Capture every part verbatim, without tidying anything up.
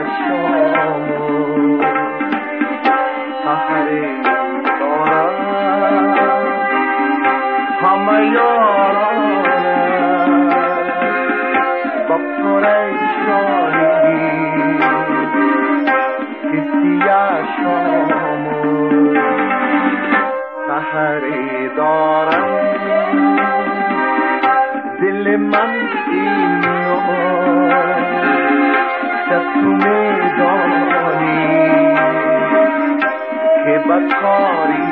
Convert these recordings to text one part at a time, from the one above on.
شام سحر دارم همه یارانم با پریشانی کسی شام سحر دارم دل من اینو تو میدانی که بکاری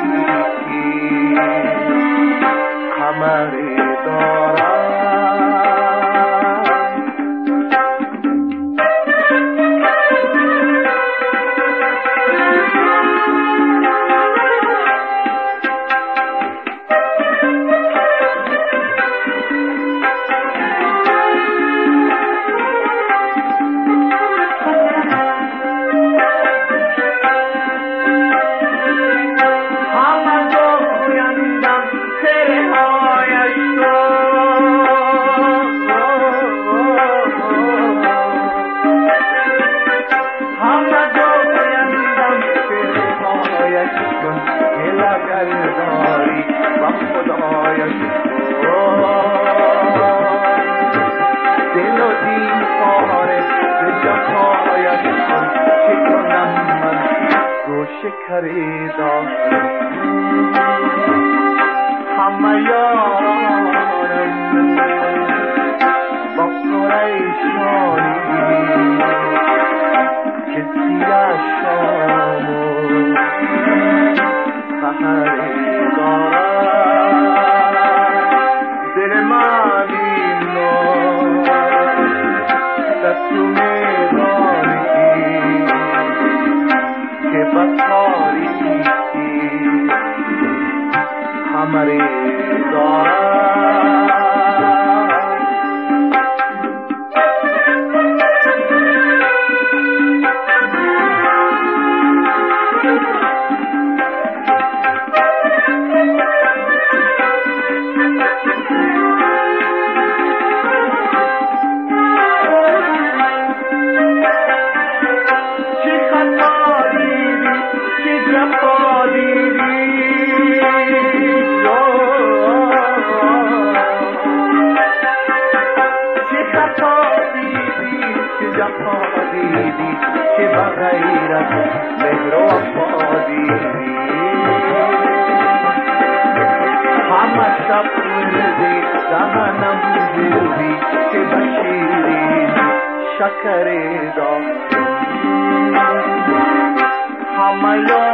کمر دارم شکریدا همه یارانم با پریشانی کسی شام سحر دارم دل من اینو تو میدانی که بکاری همه دارم که بغیر از مهر و وفا دیدی همه شب روزی دهنم بودی که بشیرین شکر داد همه